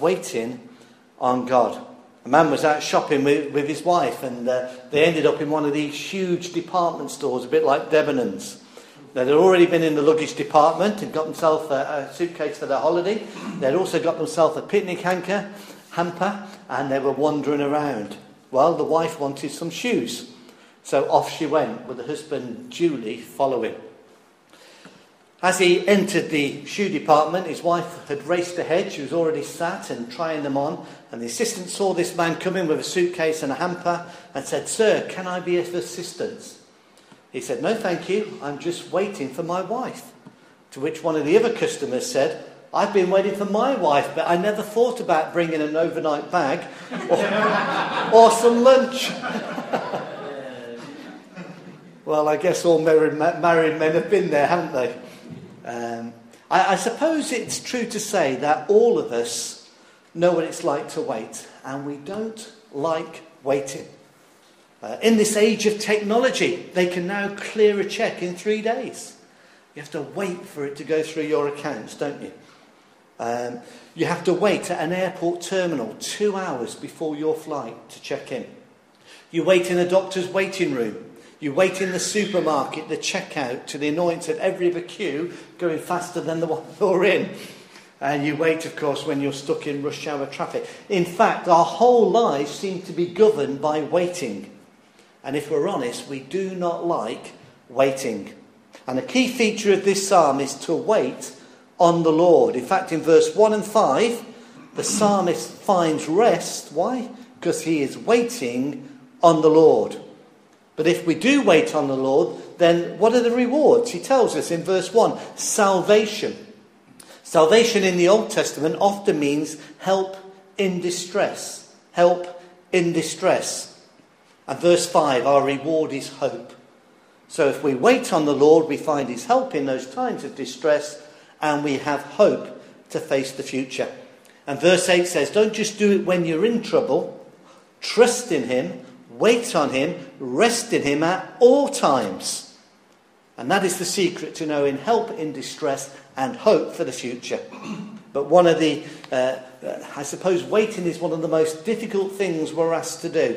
waiting on God. A man was out shopping with his wife, and they ended up in one of these huge department stores, a bit like Debenhams. They'd already been in the luggage department and got themselves a suitcase for their holiday. They'd also got themselves a picnic hamper, and they were wandering around. Well, the wife wanted some shoes. So off she went with the husband, Julie, following. As he entered the shoe department, his wife had raced ahead. She was already sat and trying them on. And the assistant saw this man come in with a suitcase and a hamper and said, "Sir, can I be of assistance?" He said, "No, thank you. I'm just waiting for my wife." To which one of the other customers said, "I've been waiting for my wife, but I never thought about bringing an overnight bag or some lunch." Well, I guess all married men have been there, haven't they? I suppose it's true to say that all of us know what it's like to wait, and we don't like waiting. In this age of technology, they can now clear a cheque in 3 days. You have to wait for it to go through your accounts, don't you? You have to wait at an airport terminal 2 hours before your flight to check in. You wait in a doctor's waiting room. You wait in the supermarket, the checkout, to the annoyance of every other queue going faster than the one you're in. And you wait, of course, when you're stuck in rush hour traffic. In fact, our whole lives seem to be governed by waiting. And if we're honest, we do not like waiting. And a key feature of this psalm is to wait on the Lord. In fact, in verse 1 and 5, the psalmist finds rest. Why? Because he is waiting on the Lord. But if we do wait on the Lord, then what are the rewards? He tells us in verse 1, salvation. Salvation in the Old Testament often means help in distress. Help in distress. And verse 5, our reward is hope. So if we wait on the Lord, we find his help in those times of distress, and we have hope to face the future. And verse 8 says, don't just do it when you're in trouble. Trust in him. Wait on him, rest in him at all times. And that is the secret to knowing help in distress and hope for the future. But one of the, I suppose waiting is one of the most difficult things we're asked to do.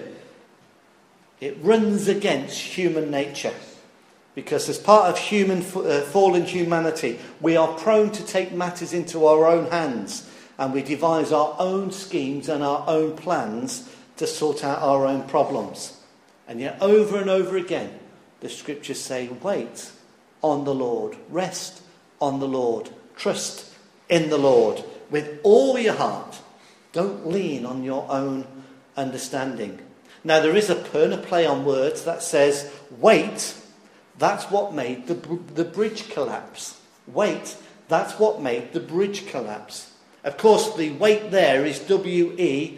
It runs against human nature. Because as part of fallen humanity, we are prone to take matters into our own hands. And we devise our own schemes and our own plans to sort out our own problems. And yet over and over again, the scriptures say, wait on the Lord, rest on the Lord, trust in the Lord with all your heart. Don't lean on your own understanding. Now there is a play on words that says, wait, that's what made the bridge collapse. Wait, that's what made the bridge collapse. Of course, the wait there is W-E-I-G-H-T,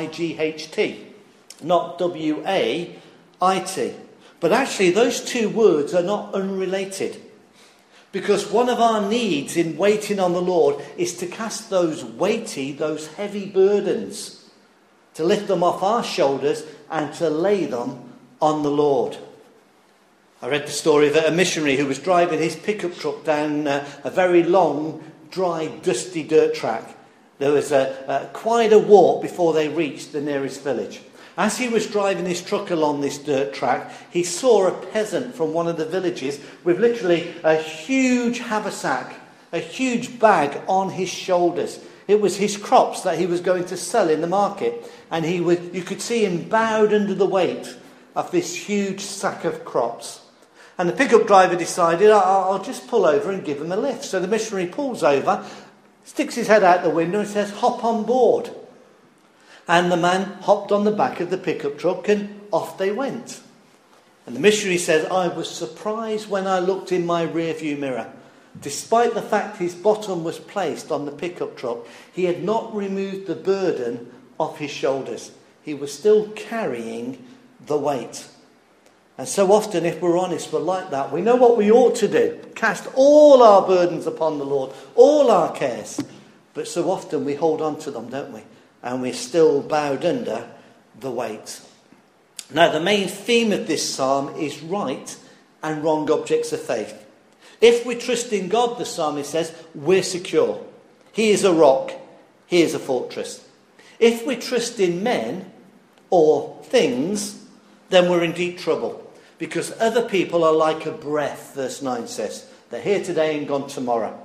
not W-A-I-T. But actually, those two words are not unrelated. Because one of our needs in waiting on the Lord is to cast those weighty, those heavy burdens, to lift them off our shoulders and to lay them on the Lord. I read the story of a missionary who was driving his pickup truck down a very long, dry, dusty dirt track. There was quite a walk before they reached the nearest village. As he was driving his truck along this dirt track, he saw a peasant from one of the villages with literally a huge haversack, a huge bag on his shoulders. It was his crops that he was going to sell in the market. And you could see him bowed under the weight of this huge sack of crops. And the pickup driver decided, I'll just pull over and give him a lift. So the missionary pulls over, sticks his head out the window and says, hop on board. And the man hopped on the back of the pickup truck and off they went. And the missionary says, I was surprised when I looked in my rearview mirror. Despite the fact his bottom was placed on the pickup truck, he had not removed the burden off his shoulders. He was still carrying the weight. And so often, if we're honest, we're like that. We know what we ought to do. Cast all our burdens upon the Lord, all our cares. But so often we hold on to them, don't we? And we're still bowed under the weight. Now, the main theme of this psalm is right and wrong objects of faith. If we trust in God, the psalmist says, we're secure. He is a rock. he is a fortress. If we trust in men or things, then we're in deep trouble, because other people are like a breath, verse 9 says. They're here today and gone tomorrow.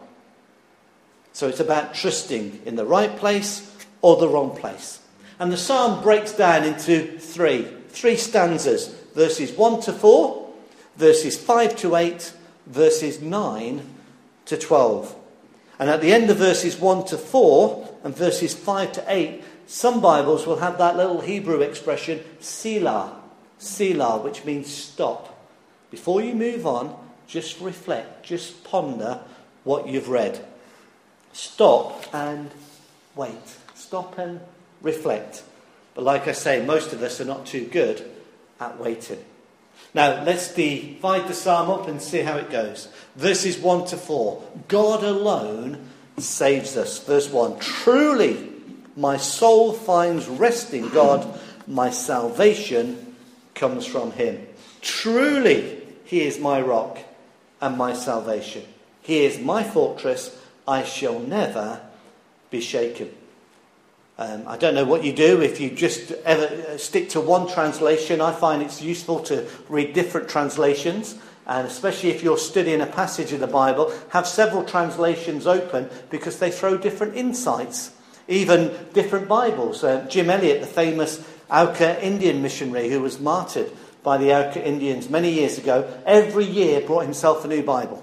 So it's about trusting in the right place or the wrong place. And the psalm breaks down into three stanzas. Verses 1 to 4, verses 5 to 8, verses 9 to 12. And at the end of verses 1 to 4 and verses 5 to 8, some Bibles will have that little Hebrew expression, Selah, which means stop. Before you move on, just reflect, just ponder what you've read. Stop and wait. Stop and reflect. But like I say, most of us are not too good at waiting. Now, let's divide the psalm up and see how it goes. Verses 1 to 4. God alone saves us. Verse 1. Truly, my soul finds rest in God. My salvation comes from him. Truly, he is my rock and my salvation. He is my fortress. I shall never be shaken. I don't know what you do if you just ever stick to one translation. I find it's useful to read different translations, and especially if you're studying a passage of the Bible, have several translations open, because they throw different insights, even different Bibles. Jim Elliot, the famous Auca Indian missionary who was martyred by the Auca Indians many years ago, every year brought himself a new Bible.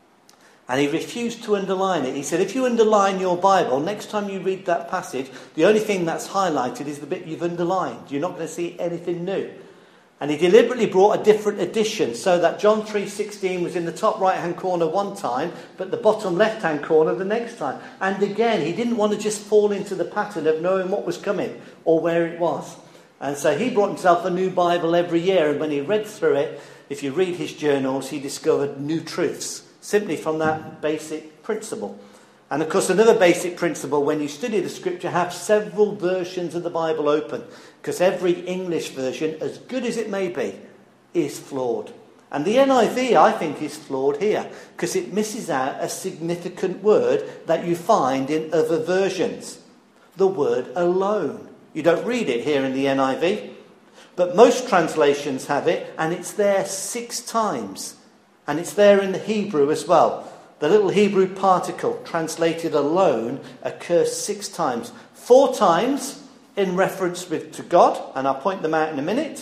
And he refused to underline it. He said, if you underline your Bible, next time you read that passage, the only thing that's highlighted is the bit you've underlined. You're not going to see anything new. And he deliberately brought a different edition, so that John 3:16 was in the top right-hand corner one time, but the bottom left-hand corner the next time. And again, he didn't want to just fall into the pattern of knowing what was coming or where it was. And so he brought himself a new Bible every year, and when he read through it, if you read his journals, he discovered new truths, simply from that basic principle. And of course, another basic principle when you study the scripture, have several versions of the Bible open, because every English version, as good as it may be, is flawed. And the NIV, I think, is flawed here, because it misses out a significant word that you find in other versions. The word alone. You don't read it here in the NIV, but most translations have it, and it's there 6 times. And it's there in the Hebrew as well. The little Hebrew particle, translated alone, occurs 6 times. 4 times in reference to God, and I'll point them out in a minute.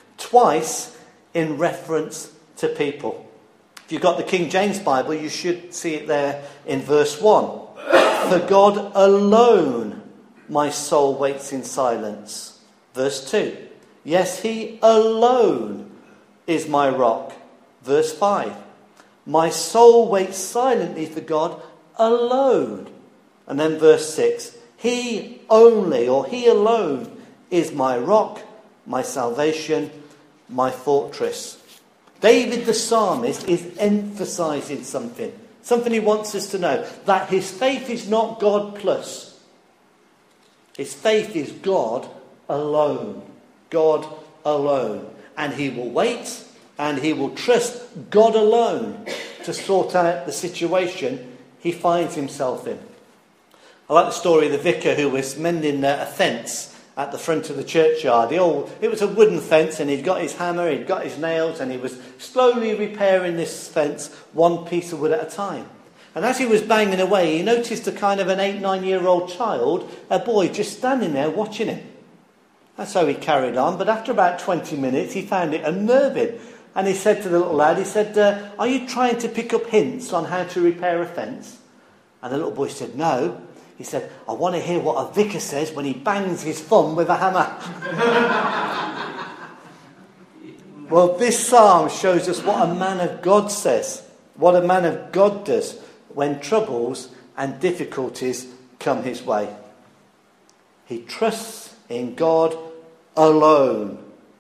Twice in reference to people. If you've got the King James Bible, you should see it there in verse 1. For God alone my soul waits in silence. Verse 2. Yes, he alone is my rock. Verse 5, my soul waits silently for God alone. And then verse 6, he only, or he alone, is my rock, my salvation, my fortress. David the psalmist is emphasizing something he wants us to know, that his faith is not God plus. His faith is God alone. God alone. And he will wait, and he will trust God alone to sort out the situation he finds himself in. I like the story of the vicar who was mending a fence at the front of the churchyard. It was a wooden fence, and he'd got his hammer, he'd got his nails, and he was slowly repairing this fence one piece of wood at a time. And as he was banging away, he noticed a kind of an 8-9-year-old child, a boy, just standing there watching him. And so he carried on, but after about 20 minutes, he found it unnerving. And he said to the little lad, he said, are you trying to pick up hints on how to repair a fence? And the little boy said, no. He said, I want to hear what a vicar says when he bangs his thumb with a hammer. Well, this psalm shows us what a man of God says, what a man of God does when troubles and difficulties come his way. He trusts in God alone.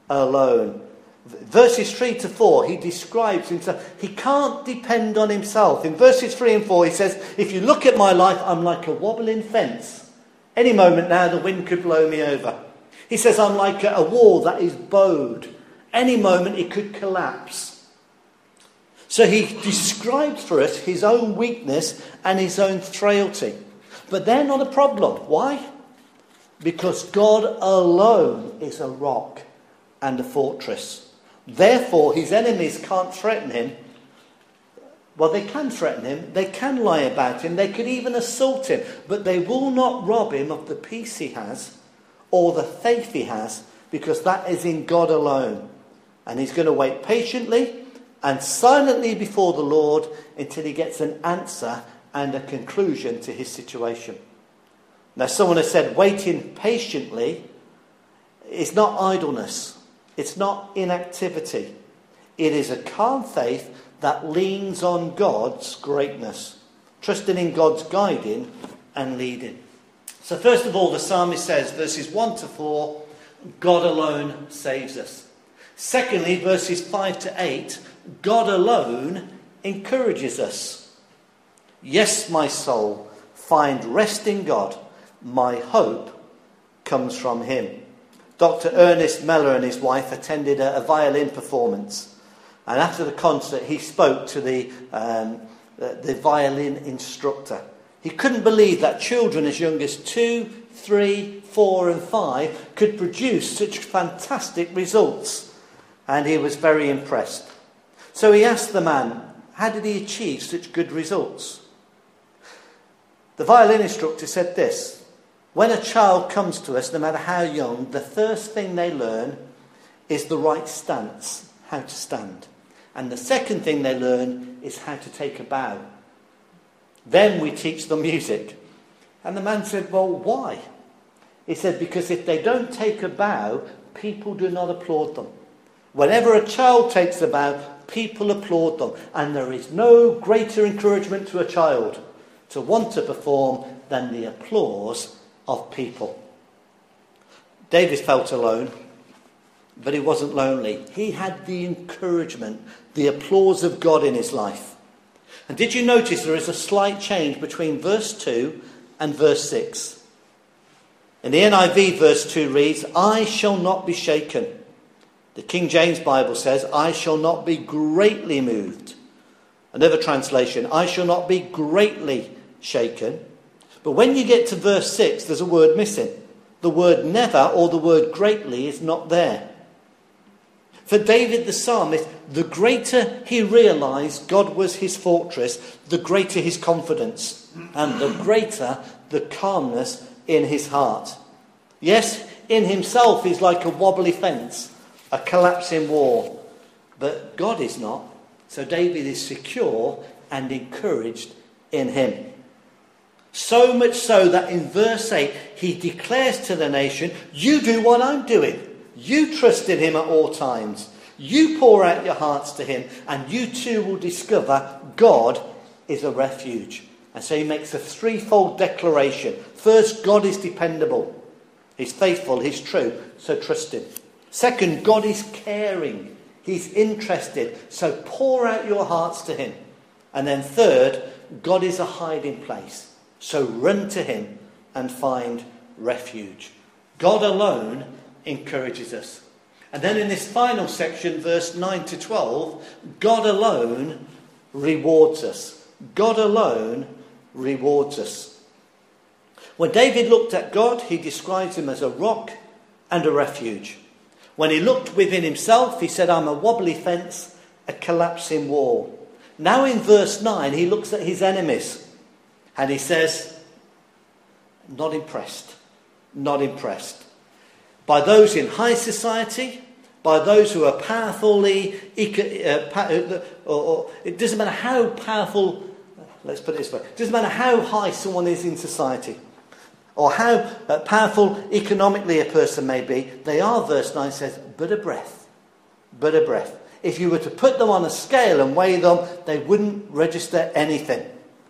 Verses 3 to 4, he describes himself. He can't depend on himself. In verses 3 and 4, he says, if you look at my life, I'm like a wobbling fence. Any moment now, the wind could blow me over. He says, I'm like a wall that is bowed. Any moment, it could collapse. So he describes for us his own weakness and his own frailty. But they're not a problem. Why? Because God alone is a rock and a fortress. Therefore, his enemies can't threaten him. Well, they can threaten him. They can lie about him. They could even assault him. But they will not rob him of the peace he has or the faith he has, because that is in God alone. And he's going to wait patiently and silently before the Lord until he gets an answer and a conclusion to his situation. Now, someone has said waiting patiently is not idleness. It's not inactivity. It is a calm faith that leans on God's greatness, trusting in God's guiding and leading. So first of all, the psalmist says, verses 1 to 4, God alone saves us. Secondly, verses 5 to 8, God alone encourages us. Yes, my soul, find rest in God. My hope comes from him. Dr. Ernest Meller and his wife attended a violin performance. And after the concert, he spoke to the violin instructor. He couldn't believe that children as young as 2, 3, 4 and 5 could produce such fantastic results. And he was very impressed. So he asked the man, how did he achieve such good results? The violin instructor said this: when a child comes to us, no matter how young, the first thing they learn is the right stance, how to stand. And the second thing they learn is how to take a bow. Then we teach them music. And the man said, well, why? He said, because if they don't take a bow, people do not applaud them. Whenever a child takes a bow, people applaud them. And there is no greater encouragement to a child to want to perform than the applause of people. David felt alone, but he wasn't lonely. He had the encouragement, the applause of God in his life. And did you notice there is a slight change between verse 2 and verse 6? In the NIV, verse 2 reads, I shall not be shaken. The King James Bible says, I shall not be greatly moved. Another translation, I shall not be greatly shaken. But when you get to verse 6, there's a word missing. The word never or the word greatly is not there. For David the psalmist, the greater he realised God was his fortress, the greater his confidence and the greater the calmness in his heart. Yes, in himself he's like a wobbly fence, a collapsing wall. But God is not. So David is secure and encouraged in him. So much so that in verse 8 he declares to the nation, you do what I'm doing. You trust in him at all times. You pour out your hearts to him, and you too will discover God is a refuge. And so he makes a threefold declaration. First, God is dependable. He's faithful, he's true, so trust him. Second, God is caring. He's interested, so pour out your hearts to him. And then third, God is a hiding place. So run to him and find refuge. God alone encourages us. And then in this final section, verse 9 to 12, God alone rewards us. God alone rewards us. When David looked at God, he describes him as a rock and a refuge. When he looked within himself, he said, I'm a wobbly fence, a collapsing wall. Now in verse 9, he looks at his enemies. And he says, not impressed, not impressed. By those in high society, by those who are powerfully, it doesn't matter how powerful, let's put it this way, it doesn't matter how high someone is in society, or how powerful economically a person may be, they are, verse 9 says, but a breath, but a breath. If you were to put them on a scale and weigh them, they wouldn't register anything.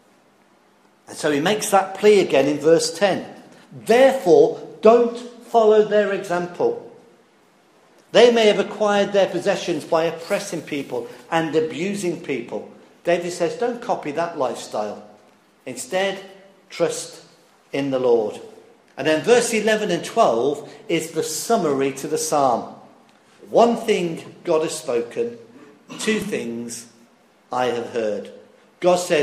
And so he makes that plea again in verse 10. Therefore, don't follow their example. They may have acquired their possessions by oppressing people and abusing people. David says, don't copy that lifestyle. Instead, trust in the Lord. And then verse 11 and 12 is the summary to the psalm. One thing God has spoken, two things I have heard. God said,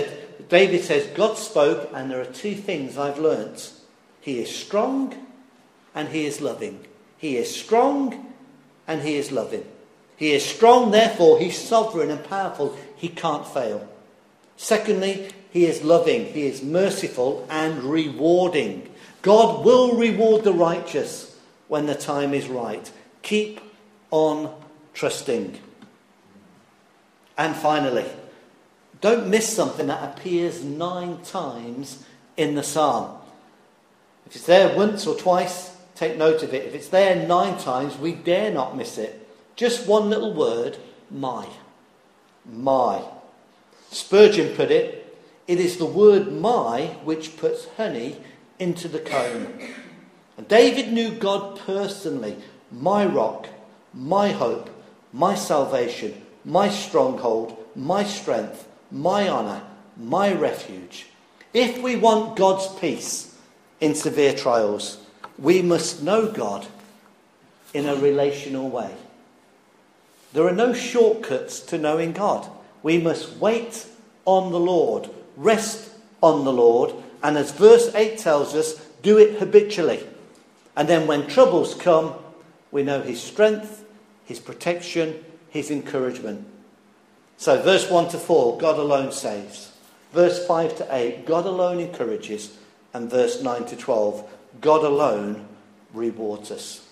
David says, God spoke, and there are two things I've learnt. He is strong and he is loving. He is strong and he is loving. He is strong, therefore he's sovereign and powerful. He can't fail. Secondly, he is loving. He is merciful and rewarding. God will reward the righteous when the time is right. Keep on trusting. And finally, don't miss something that appears 9 times in the psalm. If it's there once or twice, take note of it. If it's there 9 times, we dare not miss it. Just one little word, my. My. Spurgeon put it, it is the word my which puts honey into the comb. And David knew God personally, my rock, my hope, my salvation, my stronghold, my strength, my honour, my refuge. If we want God's peace in severe trials, we must know God in a relational way. There are no shortcuts to knowing God. We must wait on the Lord, rest on the Lord, and as verse 8 tells us, do it habitually. And then when troubles come, we know his strength, his protection, his encouragement. So verse 1 to 4, God alone saves. Verse 5 to 8, God alone encourages. And verse 9 to 12, God alone rewards us.